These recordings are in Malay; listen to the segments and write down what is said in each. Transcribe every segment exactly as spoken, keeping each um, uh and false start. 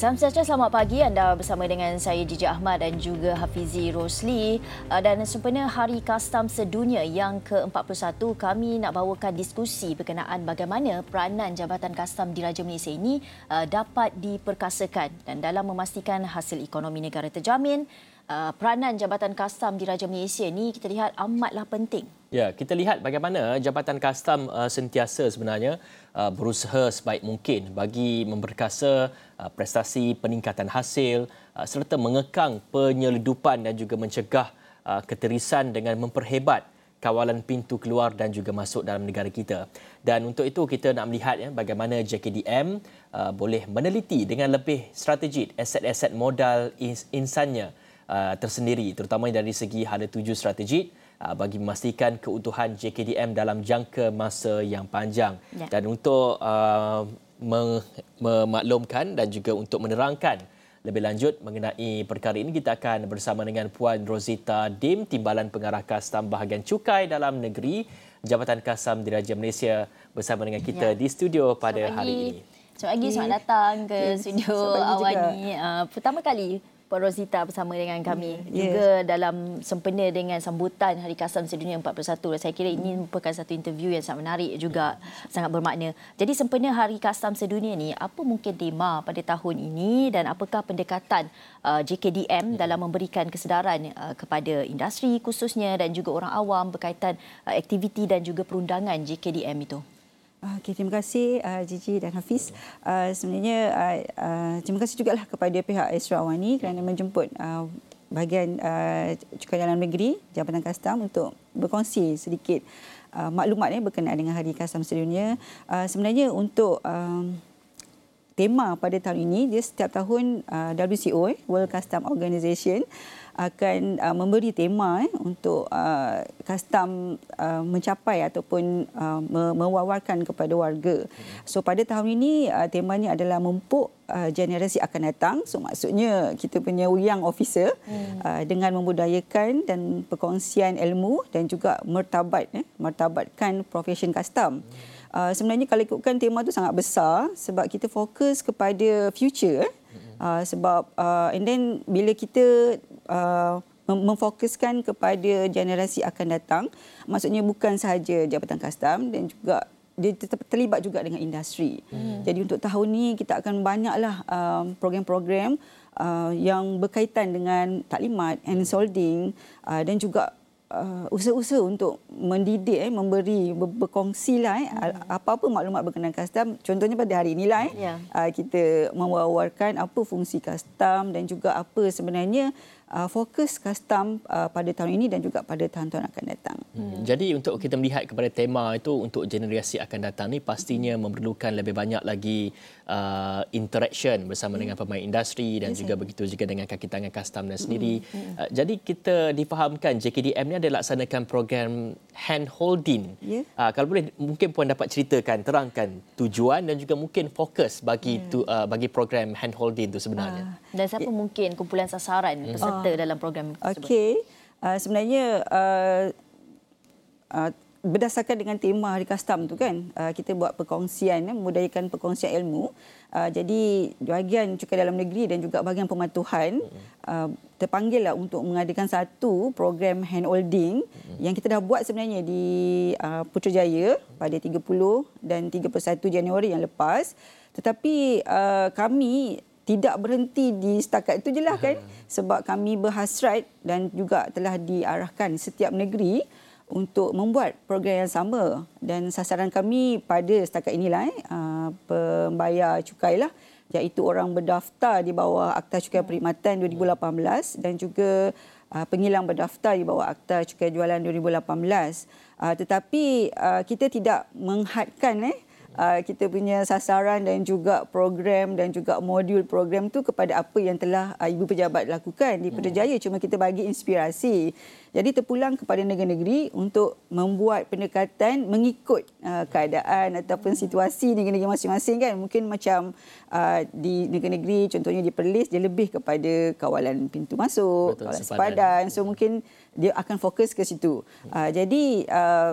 Salam sejahtera, selamat pagi. Anda bersama dengan saya Gigi Ahmad dan juga Hafizi Rosli. Dan sempena Hari Kastam Sedunia yang ke empat puluh satu, kami nak bawakan diskusi berkenaan bagaimana peranan Jabatan Kastam Diraja Malaysia ini dapat diperkasakan. Dan dalam memastikan hasil ekonomi negara terjamin, peranan Jabatan Kastam Diraja Malaysia ini kita lihat amatlah penting. Ya, kita lihat bagaimana Jabatan Kastam uh, sentiasa sebenarnya uh, berusaha sebaik mungkin bagi memperkasa uh, prestasi peningkatan hasil uh, serta mengekang penyelundupan dan juga mencegah uh, keterisan dengan memperhebat kawalan pintu keluar dan juga masuk dalam negara kita. Dan untuk itu kita nak melihat ya, bagaimana J K D M uh, boleh meneliti dengan lebih strategik aset-aset modal ins- insannya uh, tersendiri, terutama dari segi ada tujuh strategik bagi memastikan keutuhan J K D M dalam jangka masa yang panjang. Ya. Dan untuk uh, memaklumkan dan juga untuk menerangkan lebih lanjut mengenai perkara ini, kita akan bersama dengan Puan Rosita Dim, Timbalan Pengarah Kastam Bahagian Cukai Dalam Negeri, Jabatan Kastam Diraja Malaysia, bersama dengan kita ya. di studio pada selamat hari ini. Selamat pagi, selamat datang ke yes. studio awal ni. Uh, pertama kali Puan Rosita bersama dengan kami yes. juga dalam sempena dengan sambutan Hari Kastam Sedunia empat puluh satu. Saya kira ini merupakan satu interview yang sangat menarik juga, sangat bermakna. Jadi sempena Hari Kastam Sedunia ni, apa mungkin tema pada tahun ini dan apakah pendekatan uh, J K D M dalam memberikan kesedaran uh, kepada industri khususnya dan juga orang awam berkaitan uh, aktiviti dan juga perundangan J K D M itu? Okay, terima kasih uh, Gigi dan Hafiz. Uh, sebenarnya uh, uh, terima kasih juga lah kepada pihak Astro Awani kerana menjemput uh, bahagian uh, Cukai Dalam Negeri, Jabatan Kastam untuk berkongsi sedikit uh, maklumat eh, berkenaan dengan Hari Kastam Sedunia. Uh, sebenarnya untuk um, tema pada tahun ini, dia setiap tahun uh, W C O, eh, World Custom Organisation, akan uh, memberi tema eh, untuk uh, kastam uh, mencapai ataupun uh, mewawarkan kepada warga. So pada tahun ini uh, temanya adalah mempuk uh, generasi akan datang. So maksudnya kita punya young officer hmm. uh, dengan membudayakan dan perkongsian ilmu dan juga martabat eh, martabatkan profession kastam. Hmm. Uh, sebenarnya kalau ikutkan tema tu sangat besar sebab kita fokus kepada future. Uh, sebab uh, and then bila kita uh, memfokuskan kepada generasi akan datang, maksudnya bukan sahaja Jabatan Kastam dan juga dia tetap terlibat juga dengan industri. Hmm. Jadi untuk tahun ni kita akan banyaklah um, program-program uh, yang berkaitan dengan taklimat, handholding uh, dan juga Uh, usaha-usaha untuk mendidik, eh, memberi, ber, berkongsilah eh, hmm. apa-apa maklumat berkenaan kastam. Contohnya pada hari inilah eh, yeah. uh, kita mewawarkan apa fungsi kastam dan juga apa sebenarnya uh, fokus kastam uh, pada tahun ini dan juga pada tahun-tahun akan datang. Hmm. Jadi untuk kita melihat kepada tema itu untuk generasi akan datang ni pastinya memerlukan lebih banyak lagi uh, interaction bersama hmm. dengan pemain industri dan yes, juga begitu juga dengan kaki tangan kastam dan sendiri. Hmm. Hmm. Uh, jadi kita difahamkan J K D M ni ada laksanakan program hand holding. Yeah. Uh, kalau boleh mungkin Puan dapat ceritakan, terangkan tujuan dan juga mungkin fokus bagi yeah. tu, uh, bagi program hand holding itu sebenarnya. Uh, dan siapa yeah. mungkin kumpulan sasaran hmm. peserta uh, dalam program tersebut? Okey. Uh, sebenarnya uh, uh, berdasarkan dengan tema Hari Kastam tu kan, uh, kita buat perkongsian, eh, memudayakan perkongsian ilmu. Uh, jadi bahagian Cukai Dalam Negeri dan juga bahagian pematuhan uh, terpanggillah untuk mengadakan satu program handholding mm-hmm. yang kita dah buat sebenarnya di uh, Putrajaya pada tiga puluh dan tiga puluh satu Januari yang lepas. Tetapi uh, kami tidak berhenti di setakat itu je lah kan, sebab kami berhasrat dan juga telah diarahkan setiap negeri untuk membuat program yang sama dan sasaran kami pada setakat inilah eh, uh, pembayar cukai lah, iaitu orang berdaftar di bawah Akta Cukai Perkhidmatan dua ribu lapan belas dan juga uh, pengilang berdaftar di bawah Akta Cukai Jualan dua ribu lapan belas. Uh, tetapi uh, kita tidak menghadkan eh Uh, kita punya sasaran dan juga program dan juga modul program tu kepada apa yang telah uh, Ibu Pejabat lakukan di Putrajaya. Cuma kita bagi inspirasi. Jadi terpulang kepada negeri-negeri untuk membuat pendekatan mengikut uh, keadaan ataupun situasi negeri-negeri masing-masing kan. Mungkin macam uh, di negeri-negeri contohnya di Perlis dia lebih kepada kawalan pintu masuk, betul, kawalan sepadan. sepadan. So mungkin dia akan fokus ke situ. Uh, jadi uh,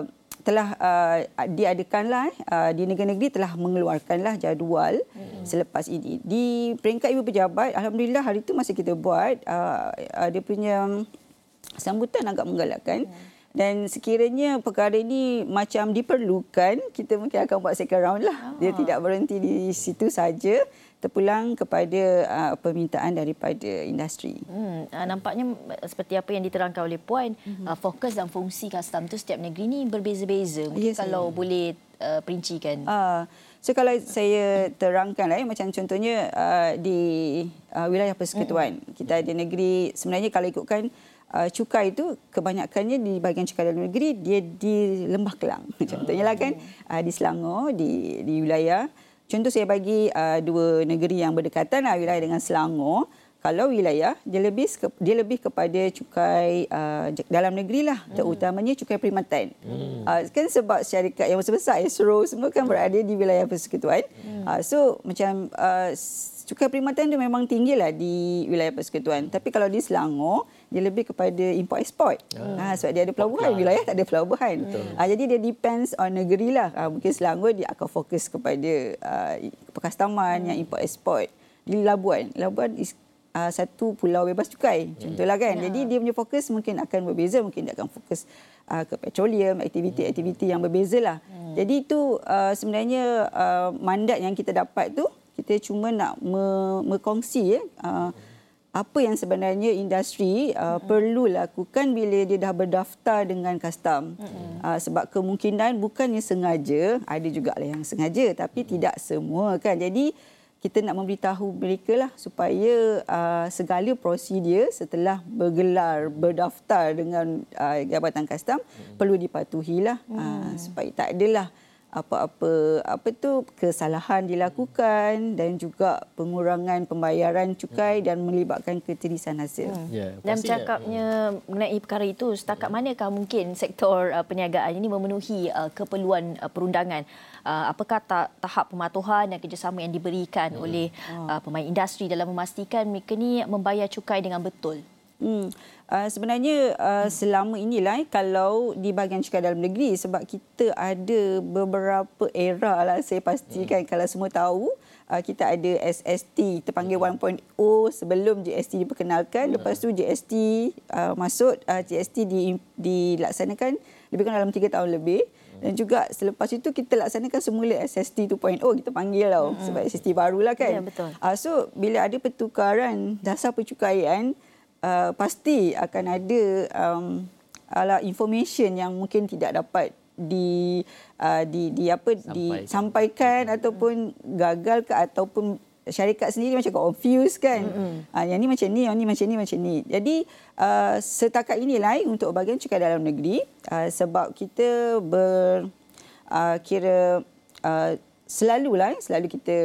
telah uh, diadakanlah uh, di negara-negeri telah mengeluarkanlah jadual hmm. selepas ini. Di peringkat ibu pejabat, alhamdulillah hari itu masa kita buat uh, uh, dia punya sambutan agak menggalakkan. Hmm. Dan sekiranya perkara ini macam diperlukan, kita mungkin akan buat second round lah. Dia tidak berhenti di situ saja, terpulang kepada uh, permintaan daripada industri. Hmm, uh, nampaknya seperti apa yang diterangkan oleh Puan, mm-hmm. uh, fokus dan fungsi custom tu setiap negeri ni berbeza-beza. Mungkin yes, kalau yeah. boleh uh, perincikan. Uh, so kalau saya terangkan lah, macam contohnya uh, di uh, wilayah persekutuan, mm-hmm. kita ada negeri, sebenarnya kalau ikutkan Uh, cukai itu kebanyakannya di bahagian cukai dalam negeri dia di Lembah Kelang. Contohnya lah kan uh, di Selangor, di di wilayah. Contoh saya bagi uh, dua negeri yang berdekatan lah, wilayah dengan Selangor. Kalau wilayah dia lebih dia lebih kepada cukai uh, dalam negeri lah, terutamanya cukai perkhidmatan. Hmm. Uh, kan sebab syarikat yang besar-besar Esro semua kan berada di wilayah persekutuan. Hmm. Uh, so macam uh, cukai perkhidmatan dia memang tinggilah di wilayah persekutuan. Tapi kalau di Selangor dia lebih kepada import export. Hmm. Ha, sebab dia ada pelabuhan, wilayah tak ada pelabuhan. Ha, jadi dia depends on negeri lah. Ha, mungkin Selangor dia akan fokus kepada uh, perkastaman hmm. yang import export. Di Labuan, Labuan is, uh, satu pulau bebas cukai. Contohlah kan. Ya. Jadi dia punya fokus mungkin akan berbeza, mungkin dia akan fokus uh, ke petroleum, aktiviti-aktiviti yang berbeza lah. Hmm. Jadi itu uh, sebenarnya uh, mandat yang kita dapat tu, kita cuma nak me- mengkongsi eh, uh, apa yang sebenarnya industri uh, mm-hmm. perlu lakukan bila dia dah berdaftar dengan custom. Mm-hmm. Uh, sebab kemungkinan bukannya sengaja, ada juga lah yang sengaja, tapi mm-hmm. tidak semua kan. Jadi kita nak memberitahu mereka lah supaya uh, segala prosedur setelah bergelar, berdaftar dengan uh, Jabatan Custom mm-hmm. perlu dipatuhilah mm. uh, supaya tak adalah apa-apa apa tu kesalahan dilakukan dan juga pengurangan pembayaran cukai hmm. dan melibatkan ketirisan hasil. Hmm. Ya, dan bercakapnya mengenai perkara itu, setakat manakah mungkin sektor uh, perniagaan ini memenuhi uh, keperluan uh, perundangan? Uh, apakah ta- tahap pematuhan dan kerjasama yang diberikan hmm. oleh uh, pemain industri dalam memastikan mereka ni membayar cukai dengan betul? Hmm. Uh, sebenarnya uh, selama inilah eh, kalau di bahagian cukai dalam negeri, sebab kita ada beberapa era lah, saya pastikan hmm. kalau semua tahu, uh, kita ada S S T terpanggil hmm. one point oh sebelum G S T diperkenalkan. Hmm. Lepas tu G S T uh, masuk, uh, G S T di, dilaksanakan lebih kurang dalam tiga tahun lebih. Hmm. Dan juga selepas itu kita laksanakan semula S S T two point oh, kita panggil tau, hmm. sebab S S T barulah kan. Ya, betul. Uh, so bila ada pertukaran dasar percukaian, Uh, pasti akan ada um, ala information yang mungkin tidak dapat di uh, di di apa Sampai. disampaikan hmm. ataupun gagal ke, ataupun syarikat sendiri macam confused kan. Hmm. Uh, yang ni macam ni, yang ni macam ni macam ni. Jadi uh, setakat inilah untuk bahagian cukai dalam negeri, uh, sebab kita ber uh, kira uh, selalulah selalu kita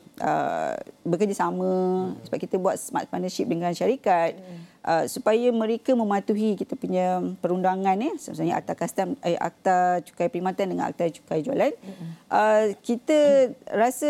uh, bekerjasama hmm. sebab kita buat smart partnership dengan syarikat. Hmm. Uh, supaya mereka mematuhi kita punya perundangan ni, sebenarnya akta custom, eh, akta cukai perkhidmatan dengan akta cukai jualan. Mm-hmm. Uh, kita mm-hmm. rasa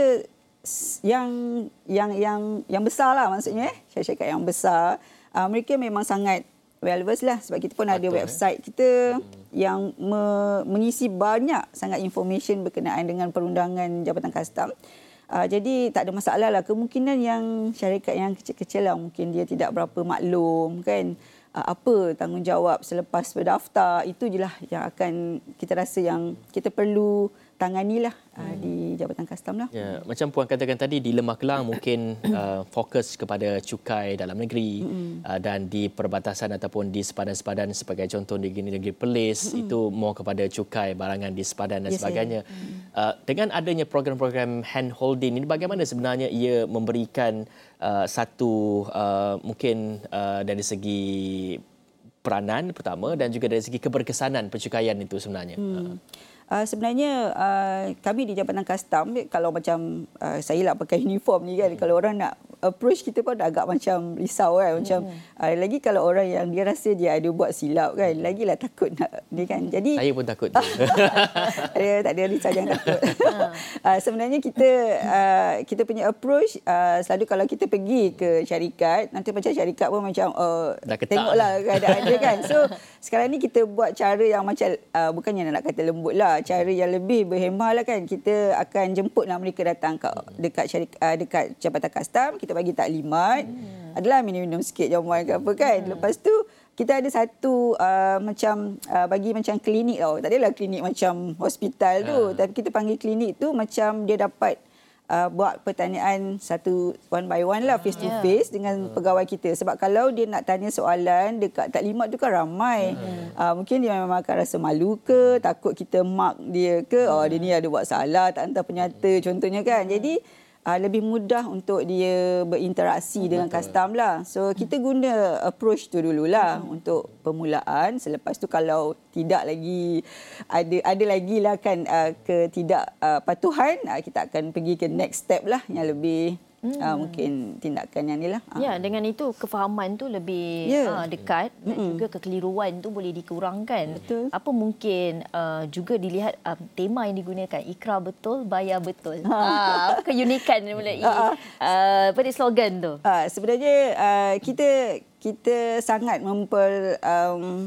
yang yang yang yang besarlah, maksudnya eh, syarikat yang besar, uh, mereka memang sangat well versed lah, sebab kita pun Betul, ada website eh? kita mm-hmm. yang me- mengisi banyak sangat information berkenaan dengan perundangan Jabatan Custom. Uh, jadi tak ada masalah lah. Kemungkinan yang syarikat yang kecil-kecil lah mungkin dia tidak berapa maklum kan. Uh, apa tanggungjawab selepas berdaftar, itu je lah yang akan kita rasa yang kita perlu tanganilah uh, hmm. di Jabatan Custom lah. Ya, macam Puan katakan tadi, di Lembah Kelang mungkin uh, fokus kepada cukai dalam negeri hmm. uh, dan di perbatasan ataupun di sepadan-sepadan sebagai contoh di negeri Perlis hmm. itu more kepada cukai barangan di sepadan dan yes, sebagainya. Hmm. Uh, dengan adanya program-program hand holding ini, bagaimana sebenarnya ia memberikan uh, satu uh, mungkin uh, dari segi peranan pertama dan juga dari segi keberkesanan pencukaian itu sebenarnya? Hmm. Uh, sebenarnya uh, kami di Jabatan Custom, kalau macam uh, saya lah pakai uniform ni kan, hmm. kalau orang nak approach kita pun agak macam risau kan. Macam hmm. uh, lagi kalau orang yang dia rasa dia ada buat silap kan, lagilah takut nak dia kan. Jadi saya pun takut. ada tak ada risau, jangan takut. uh, sebenarnya kita uh, kita punya approach uh, selalu kalau kita pergi ke syarikat, nanti macam syarikat pun macam uh, tengoklah keadaan dia kan. So sekarang ni kita buat cara yang macam uh, bukannya nak kata lembut lah, cara yang lebih berhemah lah kan. Kita akan jemputlah mereka datang kat, dekat syarikat, uh, dekat Jabatan Kastam, kita bagi taklimat, hmm. adalah minum-minum sikit jamuan ke apa kan. Hmm. Lepas tu kita ada satu uh, macam uh, bagi macam klinik tau. Tak adalah klinik macam hospital tu, hmm. tapi kita panggil klinik tu macam dia dapat Uh, buat pertanyaan satu one by one lah, face to face yeah. dengan pegawai kita. Sebab kalau dia nak tanya soalan dekat taklimat tu kan ramai. Hmm. Uh, mungkin dia memang akan rasa malu ke, takut kita mark dia ke, oh dia ni ada buat salah, tak hantar penyata contohnya kan. Jadi uh, lebih mudah untuk dia berinteraksi dengan custom lah. So kita guna approach tu dululah hmm. untuk permulaan. Selepas tu kalau tidak lagi ada ada lagi lah kan uh, ketidakpatuhan, uh, kita akan pergi ke next step lah yang lebih hmm. uh, mungkin tindakan yang ni lah. Ya, dengan itu kefahaman tu lebih yeah. uh, dekat dan mm-hmm. juga kekeliruan tu boleh dikurangkan. Betul. Apa mungkin uh, juga dilihat uh, tema yang digunakan, ikrar betul, bayar betul. Ha. Uh, apa keunikan mulai uh, uh, pada slogan tu? Uh, sebenarnya uh, kita kita sangat memper um,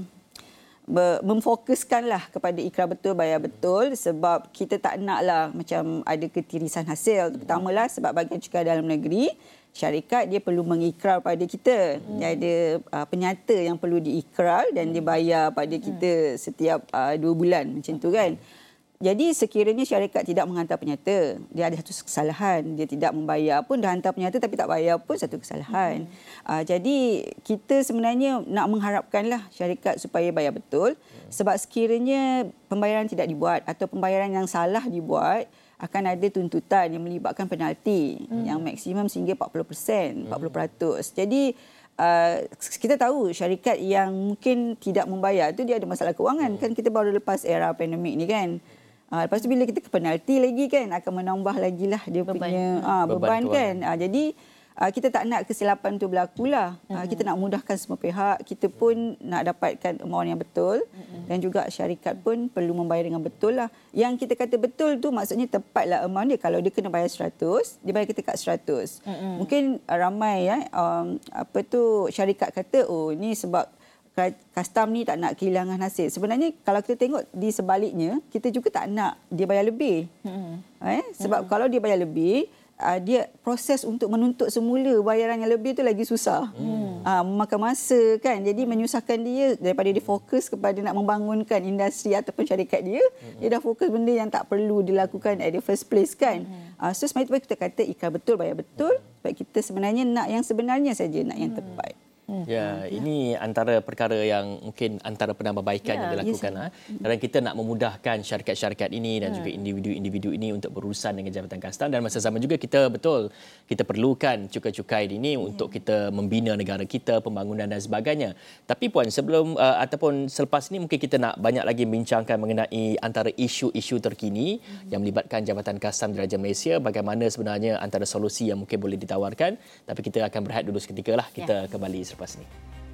memfokuskanlah kepada ikrar betul, bayar betul, sebab kita tak naklah macam ada ketirisan hasil. Pertamalah sebab bahagian cukai dalam negeri, syarikat dia perlu mengikrar pada kita. Hmm. Dia ada uh, penyata yang perlu diikrar dan dia bayar pada kita setiap uh, dua bulan macam tu kan. Jadi sekiranya syarikat tidak menghantar penyata, dia ada satu kesalahan. Dia tidak membayar pun, dah hantar penyata tapi tak bayar pun satu kesalahan. Hmm. Uh, jadi kita sebenarnya nak mengharapkanlah syarikat supaya bayar betul. Hmm. Sebab sekiranya pembayaran tidak dibuat atau pembayaran yang salah dibuat, akan ada tuntutan yang melibatkan penalti hmm. yang maksimum sehingga empat puluh peratus, empat puluh peratus. Hmm. Jadi uh, kita tahu syarikat yang mungkin tidak membayar tu dia ada masalah kewangan. Hmm. Kan kita baru lepas era pandemik ni kan. Uh, lepas tu bila kita ke penalti lagi kan, akan menambah lagi lah dia beban. punya uh, beban, beban kan. Uh, jadi uh, kita tak nak kesilapan tu berlaku lah. Uh, mm-hmm. Kita nak mudahkan semua pihak. Kita pun nak dapatkan amount yang betul. Mm-hmm. Dan juga syarikat pun perlu membayar dengan betul lah. Yang kita kata betul tu maksudnya tepatlah amount dia. Kalau dia kena bayar seratus, dia bayar kita kat seratus. Mm-hmm. Mungkin uh, ramai ya, um, apa tu syarikat kata, oh ni sebab custom ni tak nak kehilangan hasil. Sebenarnya kalau kita tengok di sebaliknya, kita juga tak nak dia bayar lebih. Hmm. Eh? Sebab hmm. kalau dia bayar lebih, uh, dia proses untuk menuntut semula bayaran yang lebih tu lagi susah. Hmm. Uh, memakan masa kan. Jadi menyusahkan dia daripada dia fokus kepada nak membangunkan industri ataupun syarikat dia, hmm. dia dah fokus benda yang tak perlu dilakukan at the first place kan. Hmm. Uh, so sebab itu kita kata ikrar betul, bayar betul. Sebab kita sebenarnya nak yang sebenarnya saja, nak yang tepat. Hmm. Ya, ini antara perkara yang mungkin antara penambahbaikan ya, yang dilakukan. Yes. Dan kita nak memudahkan syarikat-syarikat ini dan juga individu-individu ini untuk berurusan dengan Jabatan Kastam, dan masa sama juga kita betul kita perlukan cukai-cukai ini hmm. untuk kita membina negara kita, pembangunan dan sebagainya. Tapi Puan, sebelum uh, ataupun selepas ini mungkin kita nak banyak lagi membincangkan mengenai antara isu-isu terkini hmm. yang melibatkan Jabatan Kastam Diraja Malaysia, bagaimana sebenarnya antara solusi yang mungkin boleh ditawarkan. Tapi kita akan berehat dulu seketika lah. Kita ya. kembali lepas ini.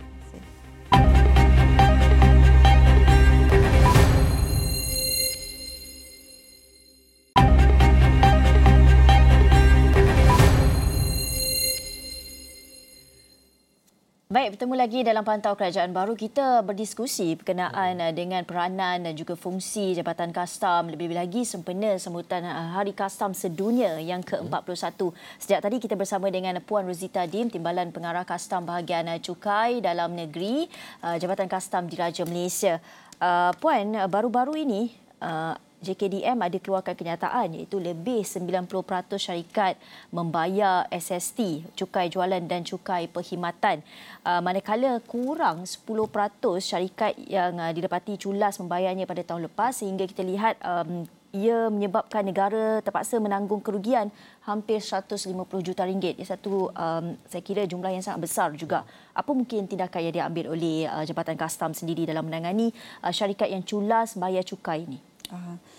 Baik, bertemu lagi dalam Pantau Kerajaan Baru. Kita berdiskusi berkenaan dengan peranan dan juga fungsi Jabatan Kastam, lebih lagi sempena sambutan Hari Kastam Sedunia yang ke empat puluh satu. Sejak tadi kita bersama dengan Puan Rozita Dim, Timbalan Pengarah Kastam Bahagian Cukai Dalam Negeri, Jabatan Kastam Diraja Malaysia. Puan, baru-baru ini J K D M ada keluarkan kenyataan iaitu lebih sembilan puluh peratus syarikat membayar S S T, cukai jualan dan cukai perkhidmatan. Uh, manakala kurang sepuluh peratus syarikat yang uh, didapati culas membayarnya pada tahun lepas, sehingga kita lihat um, ia menyebabkan negara terpaksa menanggung kerugian hampir seratus lima puluh juta ringgit. Ia satu um, saya kira jumlah yang sangat besar juga. Apa mungkin tindakan yang diambil oleh uh, Jabatan Kastam sendiri dalam menangani uh, syarikat yang culas bayar cukai ini? Uh,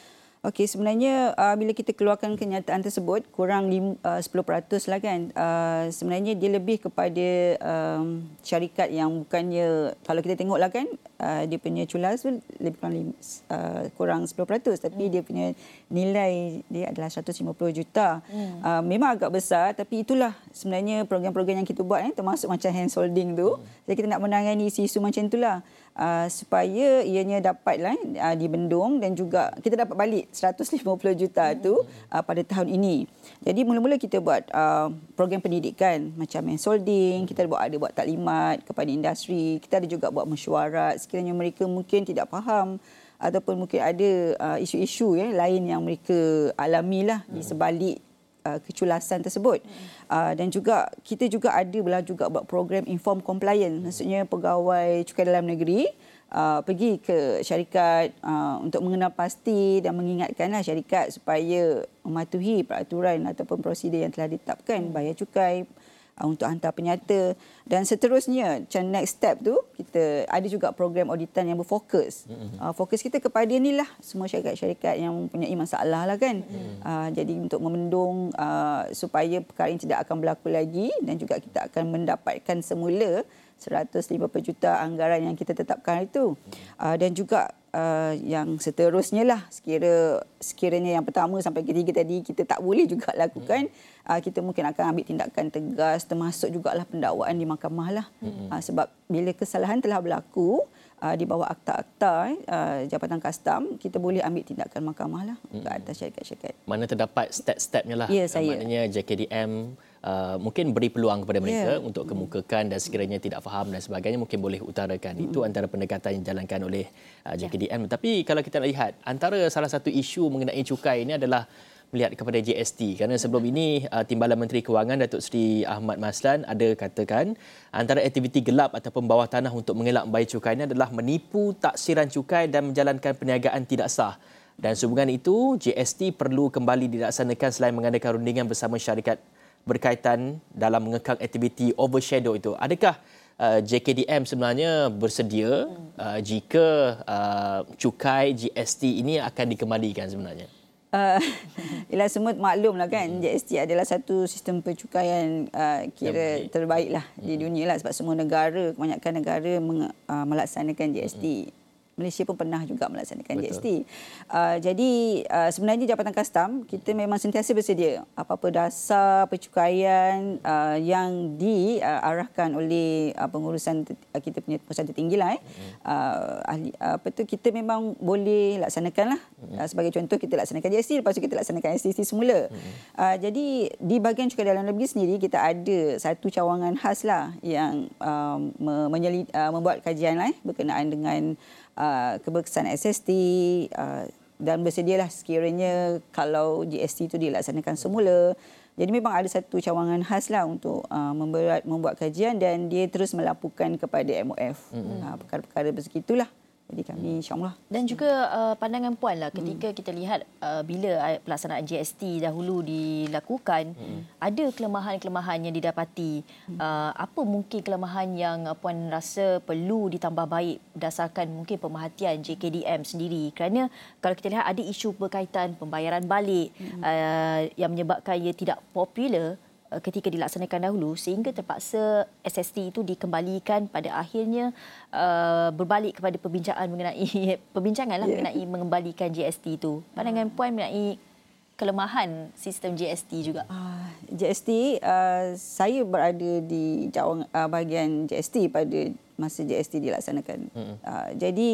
Okey, sebenarnya uh, bila kita keluarkan kenyataan tersebut kurang lim, uh, sepuluh peratus lah kan. Uh, sebenarnya dia lebih kepada um, syarikat yang bukannya, kalau kita tengoklah kan, uh, dia punya culas tu lebih kurang lim, uh, kurang sepuluh peratus, tapi hmm. dia punya nilai dia adalah seratus lima puluh juta. Hmm. Uh, memang agak besar, tapi itulah sebenarnya program-program yang kita buat, eh, termasuk macam handholding tu. Hmm. Jadi kita nak menangani isu-isu macam itulah. Uh, supaya ianya dapatlah uh, dibendung dan juga kita dapat balik seratus lima puluh juta tu uh, pada tahun ini. Jadi mula-mula kita buat uh, program pendidikan macam handholding, kita buat ada buat taklimat kepada industri, kita ada juga buat mesyuarat sekiranya mereka mungkin tidak faham ataupun mungkin ada uh, isu-isu ya lain yang mereka alamilah di sebalik Uh, keculasan tersebut. Uh, dan juga kita juga ada belah juga buat program inform compliance, maksudnya pegawai cukai dalam negeri uh, pergi ke syarikat uh, untuk mengenal pasti dan mengingatkanlah syarikat supaya mematuhi peraturan ataupun prosedur yang telah ditetapkan, bayar cukai uh, untuk hantar penyata dan seterusnya. Macam next step tu kita ada juga program auditan yang berfokus. Uh, fokus kita kepada inilah semua syarikat-syarikat yang mempunyai masalah lah kan. Uh, jadi untuk memendung uh, supaya perkara ini tidak akan berlaku lagi dan juga kita akan mendapatkan semula seratus lima puluh juta anggaran yang kita tetapkan itu. Uh, dan juga uh, yang seterusnya lah, sekira, sekiranya yang pertama sampai ketiga tadi kita tak boleh juga lakukan, uh, kita mungkin akan ambil tindakan tegas, termasuk jugalah pendakwaan di mahkamah lah. Hmm. Uh, sebab bila kesalahan telah berlaku uh, di bawah akta-akta uh, Jabatan Kastam, kita boleh ambil tindakan mahkamah lah hmm. ke atas syarikat-syarikat. Mana terdapat step-stepnya lah. Ya, saya. Maknanya J K D M Uh, mungkin beri peluang kepada mereka yeah. untuk kemukakan dan sekiranya tidak faham dan sebagainya mungkin boleh utarakan. Mm-hmm. Itu antara pendekatan yang dijalankan oleh uh, J K D M. Yeah. Tapi kalau kita nak lihat, antara salah satu isu mengenai cukai ini adalah melihat kepada G S T. Kerana sebelum ini uh, Timbalan Menteri Kewangan Datuk Seri Ahmad Maslan ada katakan antara aktiviti gelap ataupun bawah tanah untuk mengelak membayar cukai ini adalah menipu taksiran cukai dan menjalankan perniagaan tidak sah. Dan sehubungan itu, G S T perlu kembali dilaksanakan selain mengadakan rundingan bersama syarikat berkaitan dalam mengekang aktiviti overshadow itu. Adakah uh, J K D M sebenarnya bersedia uh, jika uh, cukai G S T ini akan dikembalikan sebenarnya? Uh, ialah semua maklumlah kan, G S T adalah satu sistem percukaian uh, kira terbaiklah di dunia lah, sebab semua negara, kebanyakan negara meng, uh, melaksanakan G S T. Malaysia pun pernah juga melaksanakan Betul. G S T. Uh, jadi uh, sebenarnya Jabatan Kastam kita memang sentiasa bersedia apa-apa dasar percukaian uh, yang diarahkan oleh uh, pengurusan uh, kita punya pusat tertinggi lah, eh. uh, ahli, uh, apa tu kita memang boleh laksanakanlah. Uh, sebagai contoh kita laksanakan G S T, lepas tu kita laksanakan S T C semula. Uh, jadi di bahagian cukai dalam negeri sendiri kita ada satu cawangan khas lah yang uh, menyelid, uh, membuat kajian lah, eh, berkenaan dengan Uh, keberkesan S S T uh, dan bersedialah sekiranya kalau G S T itu dilaksanakan semula. Jadi memang ada satu cawangan khas lah untuk uh, membuat, membuat kajian dan dia terus melaporkan kepada M O F. Mm-hmm. uh, perkara-perkara begitulah. Jadi kami insyaAllah. Dan juga uh, pandangan Puan lah ketika hmm. kita lihat uh, bila pelaksanaan G S T dahulu dilakukan, hmm. ada kelemahan-kelemahan yang didapati. Hmm. Uh, apa mungkin kelemahan yang uh, Puan rasa perlu ditambah baik berdasarkan mungkin pemerhatian J K D M sendiri? Kerana kalau kita lihat ada isu berkaitan pembayaran balik hmm. uh, yang menyebabkan ia tidak popular ketika dilaksanakan dahulu sehingga terpaksa S S T itu dikembalikan pada akhirnya uh, berbalik kepada perbincangan mengenai perbincangan lah yeah. mengenai mengembalikan G S T itu. Pandangan Puan mengenai kelemahan sistem G S T juga. Uh, G S T uh, saya berada di jawang uh, bahagian G S T pada masa G S T dilaksanakan. Mm-hmm. Uh, jadi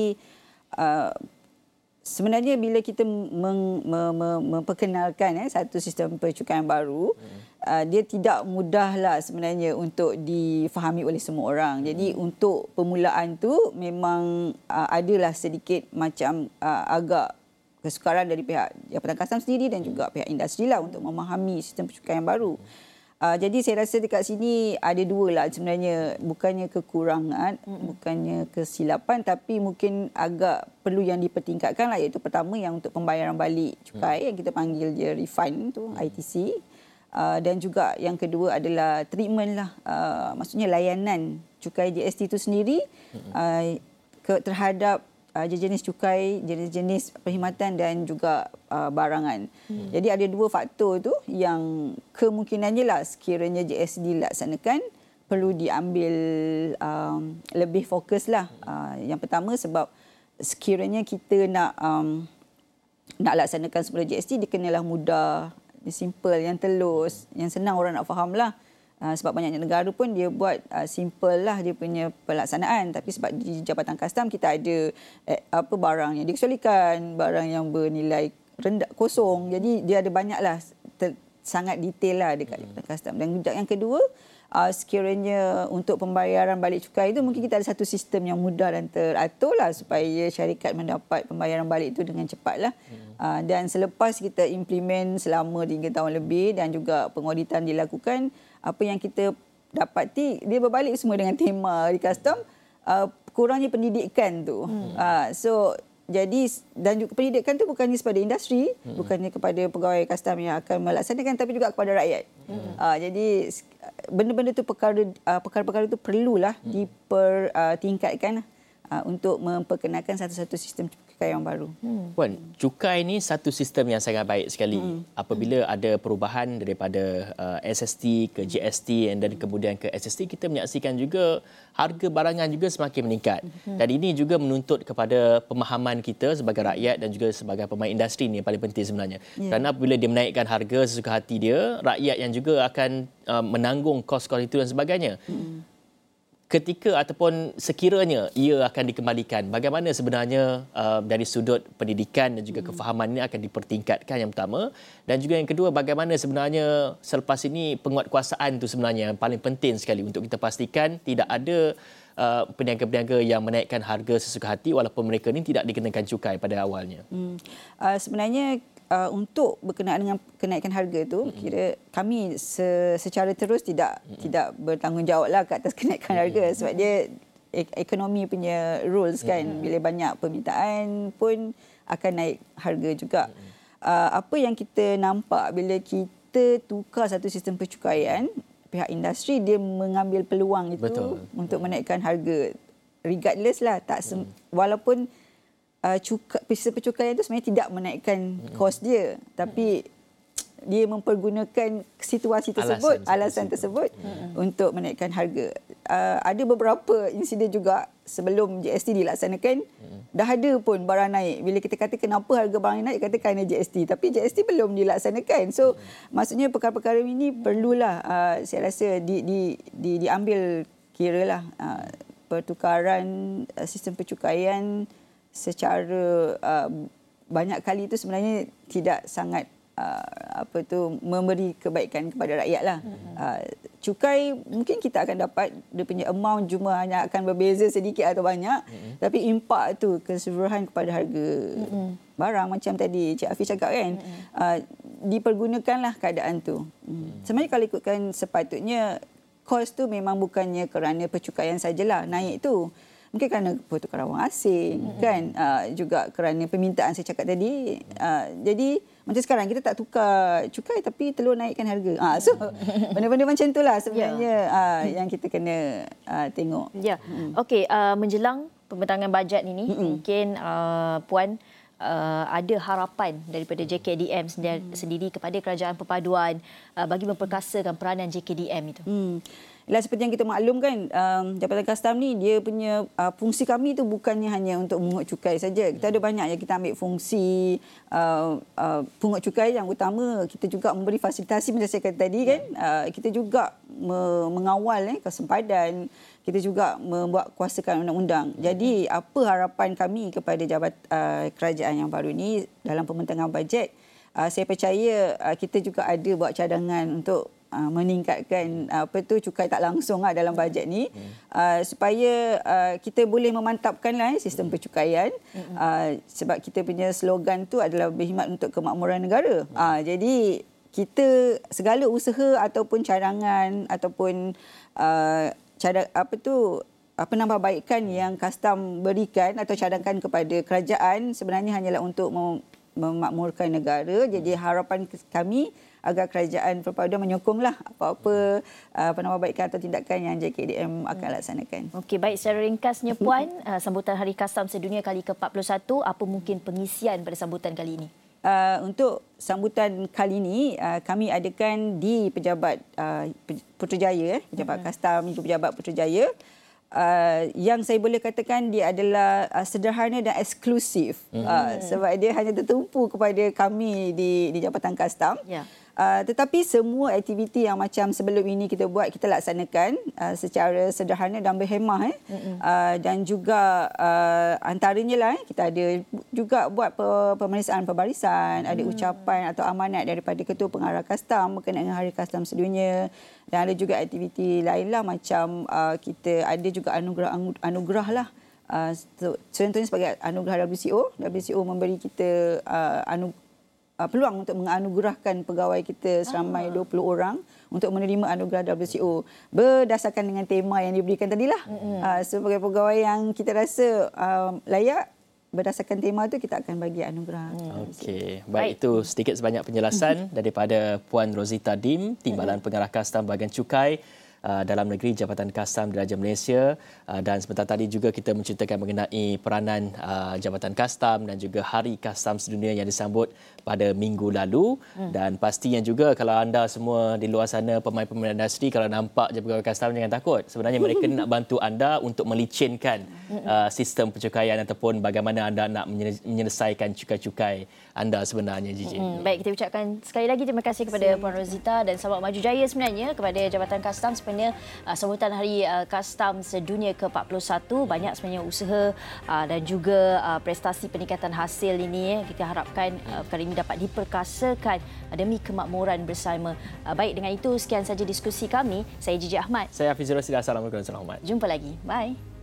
uh, sebenarnya bila kita meng, mem, mem, memperkenalkan eh, satu sistem percukaian baru, hmm. uh, dia tidak mudahlah sebenarnya untuk difahami oleh semua orang. Hmm. Jadi untuk permulaan tu memang uh, adalah sedikit macam uh, agak kesukaran dari pihak Jabatan Kastam sendiri dan juga pihak industri lah untuk memahami sistem percukaian baru. Uh, jadi saya rasa dekat sini ada dua lah sebenarnya, bukannya kekurangan, mm-hmm. bukannya kesilapan, tapi mungkin agak perlu yang dipertingkatkan lah, iaitu pertama yang untuk pembayaran balik cukai mm-hmm. yang kita panggil dia refund tu, mm-hmm. I T C. Uh, dan juga yang kedua adalah treatment lah, uh, maksudnya layanan cukai G S T itu sendiri mm-hmm. uh, ke, terhadap uh, jenis cukai, jenis-jenis perkhidmatan dan juga uh, barangan. Hmm. Jadi ada dua faktor tu yang kemungkinannya lah sekiranya J S T dilaksanakan perlu diambil um, lebih fokus lah. Uh, yang pertama sebab sekiranya kita nak um, nak laksanakan semula J S T, dia kenalah mudah, simple, yang telus, yang senang orang nak faham lah. Uh, sebab banyaknya negara pun dia buat uh, simple lah dia punya pelaksanaan. Tapi sebab di Jabatan Kastam kita ada eh, apa barang yang dikecualikan, barang yang bernilai rendah, kosong. Jadi dia ada banyak lah, ter, sangat detail lah dekat Jabatan Kastam. Dan yang kedua, uh, sekiranya untuk pembayaran balik cukai itu mungkin kita ada satu sistem yang mudah dan teratur lah supaya syarikat mendapat pembayaran balik itu dengan cepat lah. Uh, dan selepas kita implement selama tiga tahun lebih dan juga pengauditan dilakukan, apa yang kita dapati dia berbalik semua dengan tema di custom, uh, kurangnya pendidikan tu. Hmm. Uh, so jadi dan juga pendidikan tu bukannya kepada industri, hmm. bukannya kepada pegawai custom yang akan melaksanakan, tapi juga kepada rakyat. Hmm. Uh, jadi benda-benda tu perkara uh, perkara-perkara tu perlulah hmm. dipertingkatkan uh, untuk memperkenalkan satu-satu sistem cukai yang baru. Hmm. Puan, cukai ni satu sistem yang sangat baik sekali. Hmm. Apabila ada perubahan daripada uh, S S T ke G S T dan kemudian ke S S T, kita menyaksikan juga harga barangan juga semakin meningkat. Hmm. Dan ini juga menuntut kepada pemahaman kita sebagai rakyat dan juga sebagai pemain industri ni yang paling penting sebenarnya. Yeah. Kerana apabila dia menaikkan harga sesuka hati dia, rakyat yang juga akan uh, menanggung kos-kos itu dan sebagainya. Hmm. Ketika ataupun sekiranya ia akan dikembalikan, bagaimana sebenarnya uh, dari sudut pendidikan dan juga kefahaman ini akan dipertingkatkan yang pertama, dan juga yang kedua bagaimana sebenarnya selepas ini penguatkuasaan itu sebenarnya yang paling penting sekali untuk kita pastikan tidak ada uh, peniaga-peniaga yang menaikkan harga sesuka hati walaupun mereka ini tidak dikenakan cukai pada awalnya. Hmm. Uh, sebenarnya Uh, untuk berkenaan dengan kenaikan harga tu, mm-hmm. kira kami se- secara terus tidak mm-hmm. tidak bertanggungjawablah ke atas kenaikan mm-hmm. harga sebab dia ek- ekonomi punya rules kan. Mm-hmm. Bila banyak permintaan pun akan naik harga juga. Mm-hmm. Uh, apa yang kita nampak bila kita tukar satu sistem percukaian, pihak industri dia mengambil peluang itu Betul. untuk menaikkan harga regardless lah, tak sem- mm-hmm. walaupun Uh, cuka, sistem percukaian itu sebenarnya tidak menaikkan kos dia, tapi dia mempergunakan situasi tersebut, alasan, alasan tersebut hmm. untuk menaikkan harga. Uh, ada beberapa insiden juga sebelum J S T dilaksanakan, hmm. dah ada pun barang naik. Bila kita kata kenapa harga barang naik, kata kerana J S T. Tapi J S T belum dilaksanakan. So, hmm. maksudnya perkara-perkara ini perlulah, uh, saya rasa, di, di, di, diambil kiralah uh, pertukaran uh, sistem percukaian secara uh, banyak kali itu sebenarnya tidak sangat uh, apa tu memberi kebaikan kepada rakyat lah. Mm-hmm. Uh, cukai mungkin kita akan dapat dia punya amount cuma hanya akan berbeza sedikit atau banyak, mm-hmm. tapi impak tu keseluruhan kepada harga mm-hmm. barang macam tadi Cik Hafiz cakap kan, mm-hmm. uh, dipergunakanlah keadaan tu. Mm. Sebenarnya kalau ikutkan sepatutnya kos tu memang bukannya kerana percukaian sajalah naik tu. Mungkin kerana pertukaran wang asing, hmm. kan, uh, juga kerana permintaan saya cakap tadi. Uh, jadi macam sekarang kita tak tukar cukai tapi telur naikkan harga. Uh, so benda-benda macam itulah sebenarnya yeah. uh, yang kita kena uh, tengok. Ya, yeah. hmm. okey. Uh, menjelang pembentangan bajet ini, hmm. mungkin uh, Puan uh, ada harapan daripada J K D M sendiri, hmm. sendiri kepada Kerajaan Perpaduan uh, bagi memperkasakan peranan J K D M itu. Hmm. Ialah seperti yang kita maklumkan, um, Jabatan Kastam ni dia punya uh, fungsi kami tu bukannya hanya untuk mengungut cukai saja. Kita ada banyak yang kita ambil fungsi uh, uh, pungut cukai. Yang utama kita juga memberi fasilitasi macam saya kata tadi kan. Uh, kita juga me- mengawal eh, kesempadan. Kita juga membuat kuasakan undang-undang. Jadi apa harapan kami kepada jabat uh, kerajaan yang baru ni dalam pembentangan bajet? Uh, saya percaya uh, kita juga ada buat cadangan untuk Uh, meningkatkan uh, apa tu cukai tak langsung uh, dalam bajet ni uh, supaya uh, kita boleh memantapkanlah eh, sistem percukaian uh, sebab kita punya slogan tu adalah berkhidmat untuk kemakmuran negara. Uh, jadi kita segala usaha ataupun cadangan ataupun uh, cadang, apa tu penambahbaikan yang Kastam berikan atau cadangkan kepada kerajaan sebenarnya hanyalah untuk mem- memakmurkan negara. Jadi harapan kami agar kerajaan berpadu menyokonglah apa-apa uh, penambahbaikan atau tindakan yang J K D M akan laksanakan. Okey, baik, secara ringkasnya Puan, uh, sambutan Hari Kastam Sedunia kali ke empat puluh satu, apa mungkin pengisian pada sambutan kali ini? Uh, untuk sambutan kali ini, uh, kami adakan di Pejabat uh, Putrajaya, eh, Pejabat mm-hmm. Kastam itu Pejabat Putrajaya. Uh, yang saya boleh katakan dia adalah uh, sederhana dan eksklusif. Mm-hmm. Uh, sebab dia hanya tertumpu kepada kami di, di Jabatan Kastam. Yeah. Uh, tetapi semua aktiviti yang macam sebelum ini kita buat, kita laksanakan uh, secara sederhana dan berhemah. Eh. Mm-hmm. Uh, dan juga uh, antaranya lah, eh, kita ada juga buat pemeriksaan pembarisan, mm. ada ucapan atau amanat daripada Ketua Pengarah Kastam berkenaan dengan Hari Kastam Sedunia. Dan ada juga aktiviti lain lah, macam uh, kita ada juga anugerah-anugerah lah. Uh, contohnya sebagai anugerah W C O. W C O memberi kita uh, anugerah Uh, peluang untuk menganugerahkan pegawai kita seramai dua puluh orang untuk menerima anugerah W C O berdasarkan dengan tema yang diberikan tadilah. Mm-hmm. Uh, sebagai pegawai yang kita rasa uh, layak, berdasarkan tema itu kita akan bagi anugerah. Mm. Okey, baik, baik, itu sedikit sebanyak penjelasan daripada Puan Rosita Dim, Timbalan Pengarah Kastam Bahagian Cukai Uh, dalam negeri Jabatan Kastam Diraja Malaysia, uh, dan sebentar tadi juga kita menceritakan mengenai peranan uh, Jabatan Kastam dan juga Hari Kastam Sedunia yang disambut pada minggu lalu. Hmm. Dan pastinya juga kalau anda semua di luar sana, pemain-pemain industri, kalau nampak je pegawai kastam, jangan takut. Sebenarnya mereka nak bantu anda untuk melicinkan uh, sistem pencukaian ataupun bagaimana anda nak menyelesaikan cukai-cukai anda sebenarnya, Gigi. Hmm. Baik, kita ucapkan sekali lagi terima kasih kepada Puan Rosita dan selamat maju jaya sebenarnya kepada Jabatan Kastam sebenarnya uh, sambutan Hari uh, Kastam Sedunia ke empat puluh satu. Banyak sebenarnya usaha uh, dan juga uh, prestasi peningkatan hasil ini. Eh. Kita harapkan uh, perkara ini dapat diperkasakan uh, demi kemakmuran bersama. Uh, baik, dengan itu sekian saja diskusi kami. Saya Gigi Ahmad. Saya Hafizur Rasid. Assalamualaikum warahmatullahi wabarakatuh. Jumpa lagi. Bye.